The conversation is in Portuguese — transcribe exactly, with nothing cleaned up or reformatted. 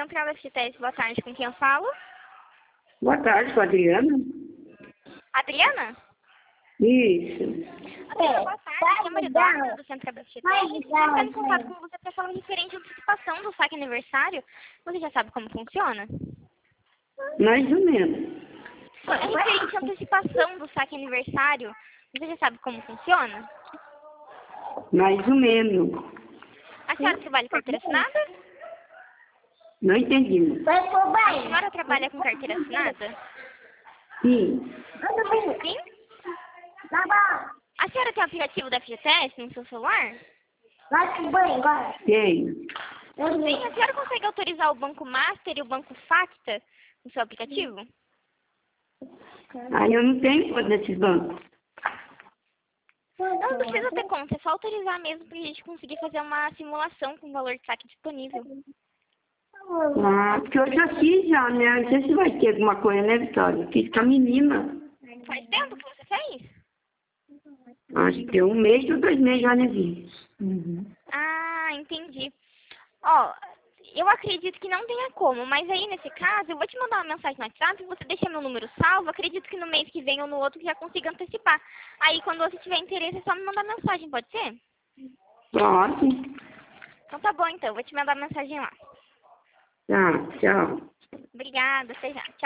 Central F G T S, boa tarde, com quem eu falo? Boa tarde, com a Adriana. Adriana? Isso. Adriana, boa tarde, aqui é a Maria Eduarda, do Central F G T S. Eu estou entrando em contato com você para falar referente à antecipação do saque aniversário. Você já sabe como funciona? Mais ou menos. É referente à antecipação do saque aniversário. Você já sabe como funciona? Mais ou menos. A senhora trabalha com carteira assinada? Não entendi. A senhora trabalha com carteira assinada? Sim. Sim? A senhora tem o aplicativo da F G T S no seu celular? Tenho. Sim, a senhora consegue autorizar o Banco Master e o Banco Facta no seu aplicativo? Ah, eu não tenho conta desses bancos. Não precisa ter conta, é só autorizar mesmo pra gente conseguir fazer uma simulação com o valor de saque disponível. Ah, porque eu já fiz já, né? Não sei se vai ter alguma coisa, né, Vitória? Fiz com a menina. Faz tempo que você fez? Acho que tem um mês ou dois meses já, né, Vi? Uhum. Ah, entendi. Ó, eu acredito que não tenha como, mas aí nesse caso eu vou te mandar uma mensagem no WhatsApp, você deixa meu número salvo, acredito que no mês que vem ou no outro já consiga antecipar. Aí quando você tiver interesse é só me mandar mensagem, pode ser? Pode. Então tá bom então, eu vou te mandar mensagem lá. Tá, tchau. Obrigada, até já. Tchau.